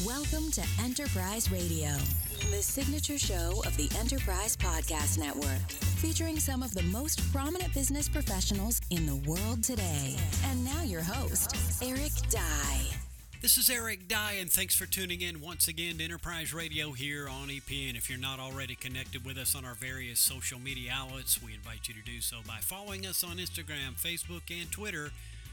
Welcome to Enterprise Radio, the signature show of the Enterprise Podcast Network, featuring some of the most prominent business professionals in the world today. And now your host, Eric Dye. This is Eric Dye, and thanks for tuning in once again to Enterprise Radio here on EP. And if you're not already connected with us on our various social media outlets, we invite you to do so by following us on Instagram, Facebook, and Twitter,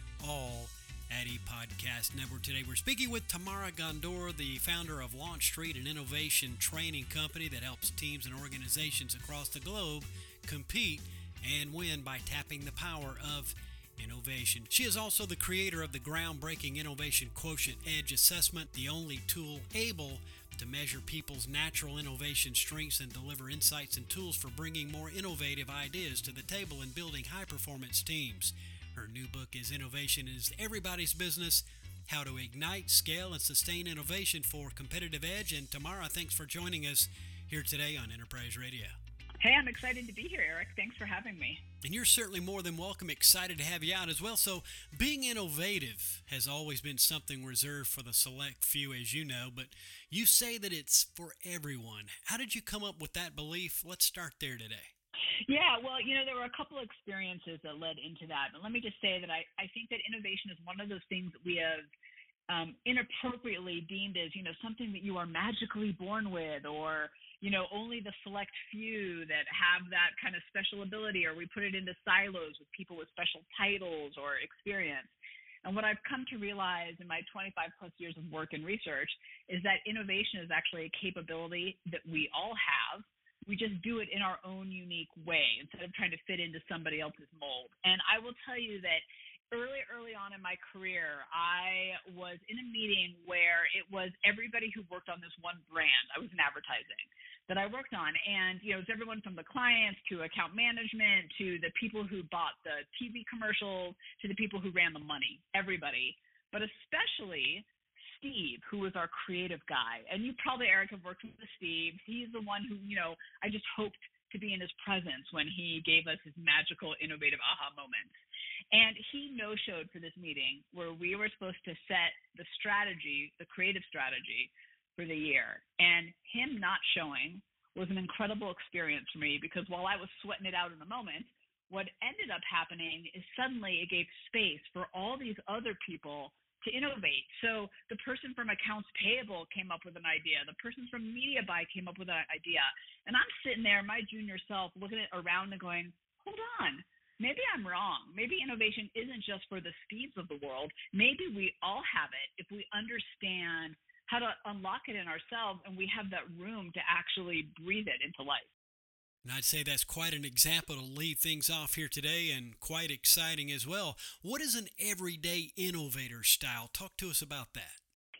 all at ePodcast Network. Today we're speaking with Tamara Gondor, the founder of Launch Street, an innovation training company that helps teams and organizations across the globe compete and win by tapping the power of innovation. She is also the creator of the groundbreaking Innovation Quotient Edge Assessment, the only tool able to measure people's natural innovation strengths and deliver insights and tools for bringing more innovative ideas to the table and building high-performance teams. Her new book is Innovation is Everybody's Business, How to Ignite, Scale, and Sustain Innovation for Competitive Edge. And Tamara, thanks for joining us here today on Enterprise Radio. Hey, I'm excited to be here, Eric. Thanks for having me. And you're certainly more than welcome. Excited to have you out as well. So being innovative has always been something reserved for the select few, as you know, but you say that it's for everyone. How did you come up with that belief? Let's start there today. Yeah, well, there were a couple of experiences that led into that. But let me just say that I think that innovation is one of those things that we have inappropriately deemed as, something that you are magically born with, or, only the select few that have that kind of special ability, or we put it into silos with people with special titles or experience. And what I've come to realize in my 25 plus years of work and research is that innovation is actually a capability that we all have. We just do it in our own unique way instead of trying to fit into somebody else's mold. And I will tell you that early on in my career, I was in a meeting where it was everybody who worked on this one brand. I was in advertising that I worked on. And, it was everyone from the clients to account management to the people who bought the TV commercials to the people who ran the money, everybody, but especially Steve, who was our creative guy. And you probably, Eric, have worked with Steve. He's the one who, I just hoped to be in his presence when he gave us his magical, innovative aha moments. And he no-showed for this meeting where we were supposed to set the strategy, the creative strategy for the year. And him not showing was an incredible experience for me, because while I was sweating it out in the moment, what ended up happening is suddenly it gave space for all these other people to innovate. So the person from accounts payable came up with an idea. The person from media buy came up with an idea. And I'm sitting there, my junior self, looking around and going, hold on, maybe I'm wrong. Maybe innovation isn't just for the Steves of the world. Maybe we all have it if we understand how to unlock it in ourselves and we have that room to actually breathe it into life. And I'd say that's quite an example to lead things off here today, and quite exciting as well. What is an everyday innovator style? Talk to us about that.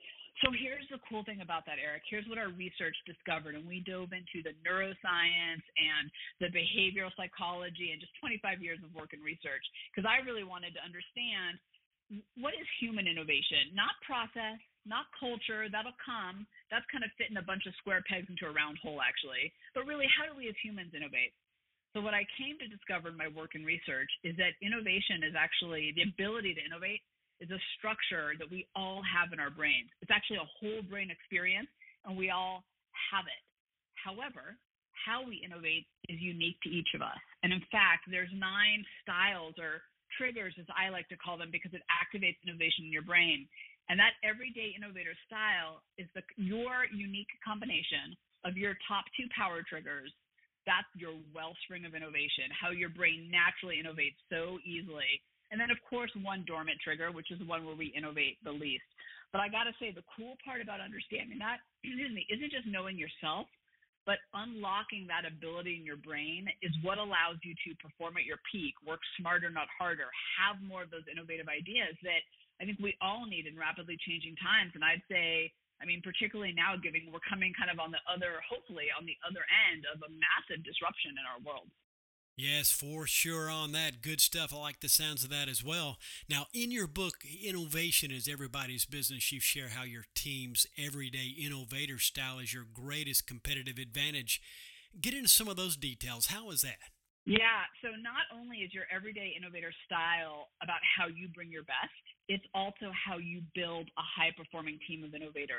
So here's the cool thing about that, Eric. Here's what our research discovered, and we dove into the neuroscience and the behavioral psychology and just 25 years of work and research, because I really wanted to understand what is human innovation, not process, not culture. That'll come. That's kind of fitting a bunch of square pegs into a round hole, actually. But really, how do we as humans innovate? So what I came to discover in my work and research is that innovation is actually the ability to innovate is a structure that we all have in our brains. It's actually a whole brain experience, and we all have it. However, how we innovate is unique to each of us. And in fact, there's 9 styles or triggers, as I like to call them, because it activates innovation in your brain. And that everyday innovator style is your unique combination of your top 2 power triggers. That's your wellspring of innovation, how your brain naturally innovates so easily. And then, of course, one dormant trigger, which is the one where we innovate the least. But I got to say, the cool part about understanding that, isn't just knowing yourself, but unlocking that ability in your brain is what allows you to perform at your peak, work smarter, not harder, have more of those innovative ideas that I think we all need in rapidly changing times. And I'd say, particularly now, given we're coming kind of hopefully on the other end of a massive disruption in our world. Yes, for sure on that. Good stuff. I like the sounds of that as well. Now, in your book, Innovation is Everybody's Business, you share how your team's everyday innovator style is your greatest competitive advantage. Get into some of those details. How is that? Yeah, so not only is your everyday innovator style about how you bring your best, it's also how you build a high-performing team of innovators.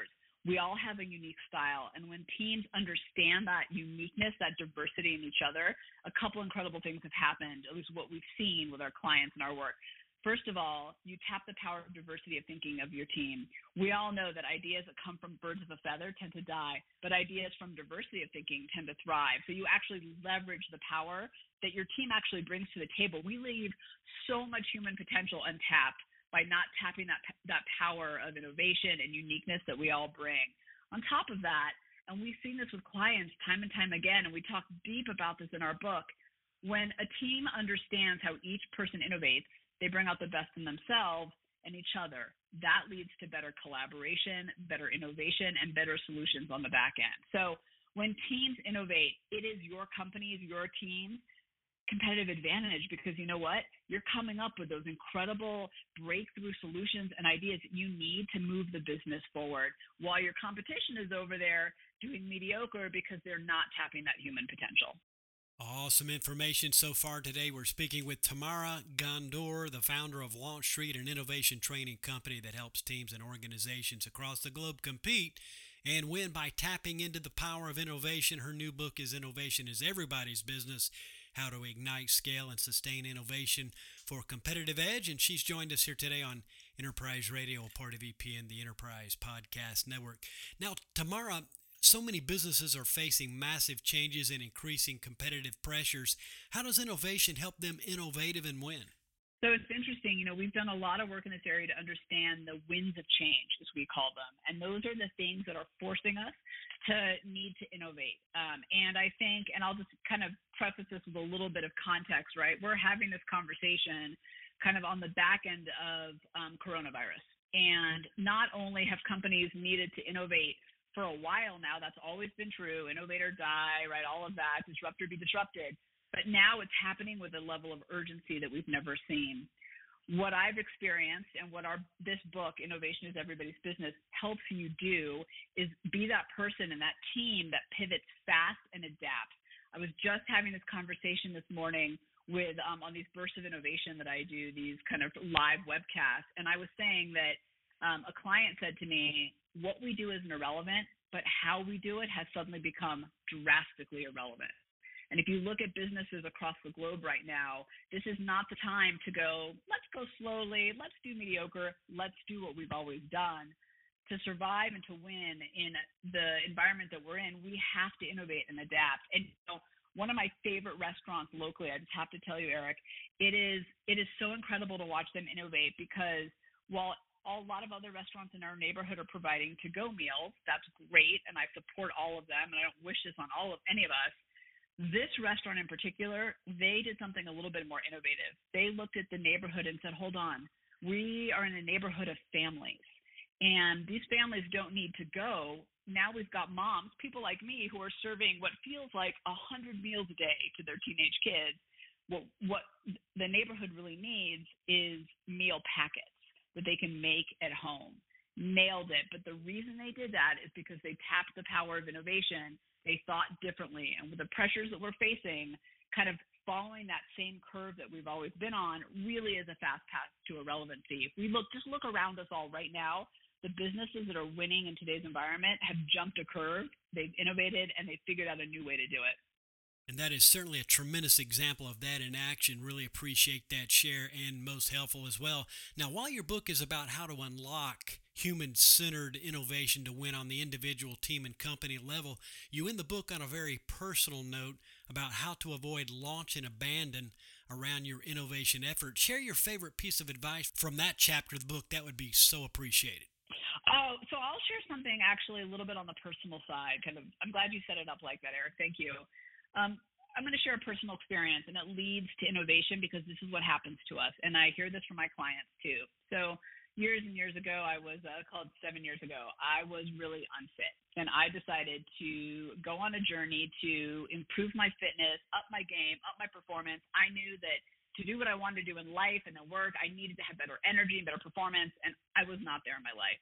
We all have a unique style. And when teams understand that uniqueness, that diversity in each other, a couple incredible things have happened, at least what we've seen with our clients and our work. First of all, you tap the power of diversity of thinking of your team. We all know that ideas that come from birds of a feather tend to die, but ideas from diversity of thinking tend to thrive. So you actually leverage the power that your team actually brings to the table. We leave so much human potential untapped by not tapping that power of innovation and uniqueness that we all bring. On top of that, and we've seen this with clients time and time again, and we talk deep about this in our book, when a team understands how each person innovates, they bring out the best in themselves and each other. That leads to better collaboration, better innovation, and better solutions on the back end. So when teams innovate, it is your company's, your team's competitive advantage, because you know what? You're coming up with those incredible breakthrough solutions and ideas that you need to move the business forward, while your competition is over there doing mediocre because they're not tapping that human potential. Awesome information so far today. We're speaking with Tamara Ghandour, the founder of Launch Street, an innovation training company that helps teams and organizations across the globe compete and win by tapping into the power of innovation. Her new book is Innovation is Everybody's Business: How to Ignite, Scale, and Sustain Innovation for a Competitive Edge. And she's joined us here today on Enterprise Radio, a part of EPN, the Enterprise Podcast Network. Now, Tamara, so many businesses are facing massive changes and increasing competitive pressures. How does innovation help them innovative and win? So it's interesting, we've done a lot of work in this area to understand the winds of change, as we call them. And those are the things that are forcing us to need to innovate. And I think, and I'll just kind of preface this with a little bit of context, right? We're having this conversation kind of on the back end of coronavirus. And not only have companies needed to innovate for a while now, that's always been true, innovate or die, right? All of that, disrupt or be disrupted. But now it's happening with a level of urgency that we've never seen. What I've experienced and what this book, Innovation is Everybody's Business, helps you do is be that person and that team that pivots fast and adapts. I was just having this conversation this morning with on these bursts of innovation that I do, these kind of live webcasts, and I was saying that a client said to me, what we do isn't irrelevant, but how we do it has suddenly become drastically irrelevant. And if you look at businesses across the globe right now, this is not the time to go, let's go slowly, let's do mediocre, let's do what we've always done. To survive and to win in the environment that we're in, we have to innovate and adapt. And one of my favorite restaurants locally, I just have to tell you, Eric, it is so incredible to watch them innovate, because while a lot of other restaurants in our neighborhood are providing to-go meals, that's great, and I support all of them, and I don't wish this on any of us. This restaurant in particular, they did something a little bit more innovative. They looked at the neighborhood and said, hold on, we are in a neighborhood of families, and these families don't need to go. Now we've got moms, people like me, who are serving what feels like 100 meals a day to their teenage kids. What the neighborhood really needs is meal packets that they can make at home. Nailed it. But the reason they did that is because they tapped the power of innovation. They thought differently. And with the pressures that we're facing, kind of following that same curve that we've always been on really is a fast path to irrelevancy. If we just look around us all right now, the businesses that are winning in today's environment have jumped a curve, they've innovated, and they've figured out a new way to do it. And that is certainly a tremendous example of that in action. Really appreciate that share, and most helpful as well. Now, while your book is about how to unlock human-centered innovation to win on the individual, team, and company level, you end the book on a very personal note about how to avoid launch and abandon around your innovation effort. Share your favorite piece of advice from that chapter of the book. That would be so appreciated. Oh, so I'll share something actually a little bit on the personal side. I'm glad you set it up like that, Eric. Thank you. I'm going to share a personal experience, and it leads to innovation because this is what happens to us. And I hear this from my clients too. So years and years ago, I was called 7 years ago, I was really unfit. And I decided to go on a journey to improve my fitness, up my game, up my performance. I knew that to do what I wanted to do in life and in work, I needed to have better energy and better performance, and I was not there in my life.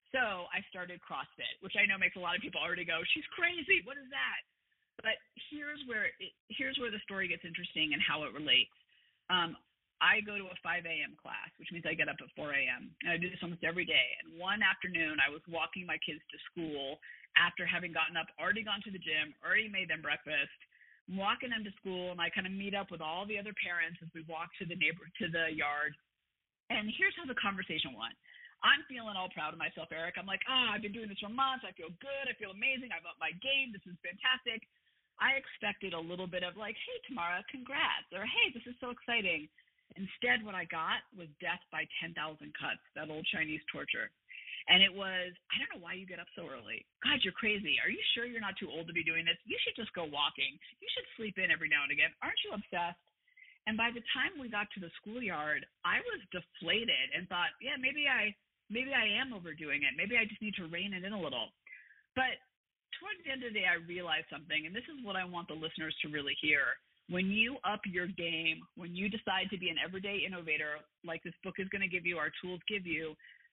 So I started CrossFit, which I know makes a lot of people already go, she's crazy. What is that? But here's where the story gets interesting and how it relates. I go to a 5 a.m. class, which means I get up at 4 a.m. And I do this almost every day. And one afternoon, I was walking my kids to school after having gotten up, already gone to the gym, already made them breakfast. I'm walking them to school, and I kind of meet up with all the other parents as we walk to the yard. And here's how the conversation went. I'm feeling all proud of myself, Eric. I'm like, I've been doing this for months. I feel good. I feel amazing. I've upped my game. This is fantastic. I expected a little bit of like, hey, Tamara, congrats, or hey, this is so exciting. Instead, what I got was death by 10,000 cuts, that old Chinese torture. And it was, I don't know why you get up so early. God, you're crazy. Are you sure you're not too old to be doing this? You should just go walking. You should sleep in every now and again. Aren't you obsessed? And by the time we got to the schoolyard, I was deflated and thought, yeah, maybe I am overdoing it. Maybe I just need to rein it in a little. But towards the end of the day, I realized something, and this is what I want the listeners to really hear. When you up your game, when you decide to be an everyday innovator, like this book is going to give you, our tools give you,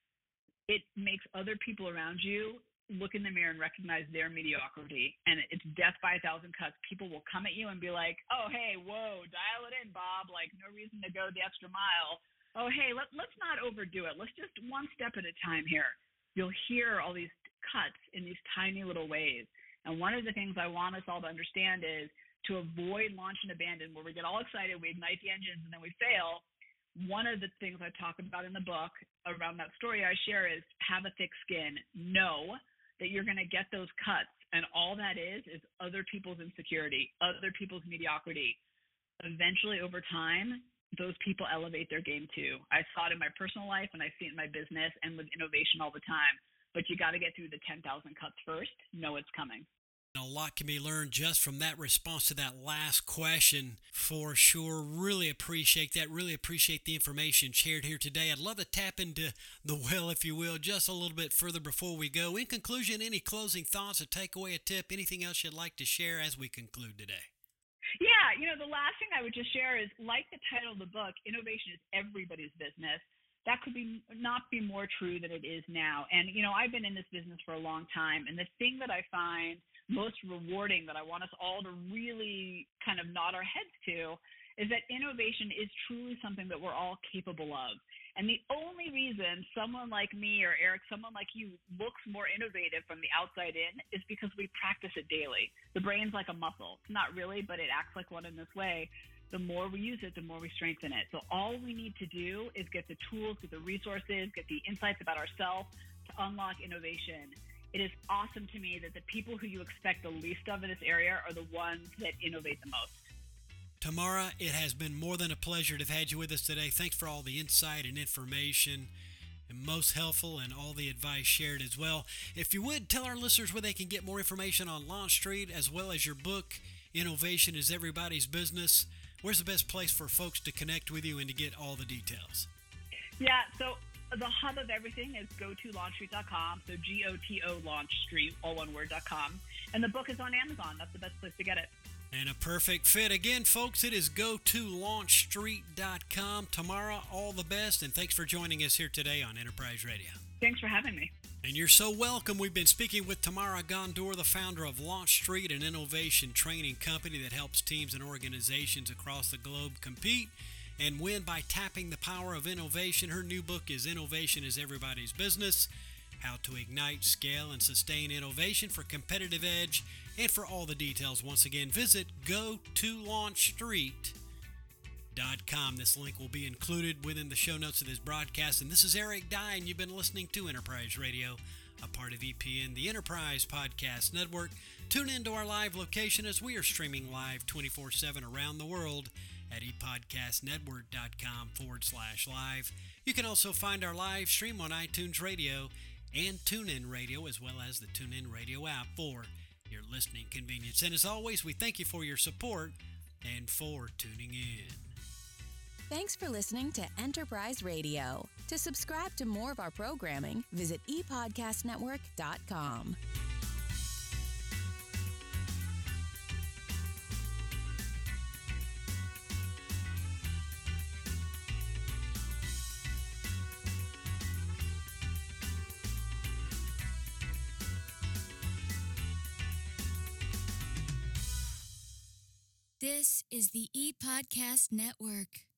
it makes other people around you look in the mirror and recognize their mediocrity. And it's death by 1,000 cuts. People will come at you and be like, oh, hey, whoa, dial it in, Bob. Like, no reason to go the extra mile. Oh, hey, let's not overdo it. Let's just one step at a time here. You'll hear all these cuts in these tiny little ways. And one of the things I want us all to understand is to avoid launch and abandon, where we get all excited, we ignite the engines, and then we fail. One of the things I talk about in the book around that story I share is have a thick skin. Know that you're going to get those cuts, and all that is other people's insecurity, other people's mediocrity. Eventually, over time, those people elevate their game too. I saw it in my personal life, and I see it in my business and with innovation all the time. But you got to get through the 10,000 cuts first. Know it's coming. A lot can be learned just from that response to that last question, for sure. Really appreciate that. Really appreciate the information shared here today. I'd love to tap into the well, if you will, just a little bit further before we go. In conclusion, any closing thoughts, a takeaway, a tip, anything else you'd like to share as we conclude today? Yeah, the last thing I would just share is, like the title of the book, innovation is everybody's business. That could not be more true than it is now. And, I've been in this business for a long time, and the thing that I find most rewarding that I want us all to really kind of nod our heads to is that innovation is truly something that we're all capable of. And the only reason someone like me or Eric, someone like you, looks more innovative from the outside in is because we practice it daily. The brain's like a muscle. It's not really, but it acts like one in this way. The more we use it, the more we strengthen it. So all we need to do is get the tools, get the resources, get the insights about ourselves to unlock innovation. It is awesome to me that the people who you expect the least of in this area are the ones that innovate the most. Tamara, it has been more than a pleasure to have had you with us today. Thanks for all the insight and information, and most helpful, and all the advice shared as well. If you would, tell our listeners where they can get more information on Launch Street, as well as your book, Innovation is Everybody's Business. Where's the best place for folks to connect with you and to get all the details? Yeah, so the hub of everything is GoToLaunchStreet.com, so GOTO Launch Street, all one word.com. And the book is on Amazon. That's the best place to get it. And a perfect fit. Again, folks, it is GoToLaunchStreet.com. Tamara, all the best, and thanks for joining us here today on Enterprise Radio. Thanks for having me. And you're so welcome. We've been speaking with Tamara Gondor, the founder of Launch Street, an innovation training company that helps teams and organizations across the globe compete and win by tapping the power of innovation. Her new book is Innovation is Everybody's Business: How to Ignite, Scale, and Sustain Innovation for Competitive Edge. And for all the details, once again, visit GoToLaunchStreet.com. This link will be included within the show notes of this broadcast. And this is Eric Dye, and you've been listening to Enterprise Radio, a part of EPN, the Enterprise Podcast Network. Tune into our live location as we are streaming live 24/7 around the world at epodcastnetwork.com/live. You can also find our live stream on iTunes Radio and TuneIn Radio, as well as the TuneIn Radio app for your listening convenience. And as always, we thank you for your support and for tuning in. Thanks for listening to Enterprise Radio. To subscribe to more of our programming, visit epodcastnetwork.com. This is the ePodcast Network.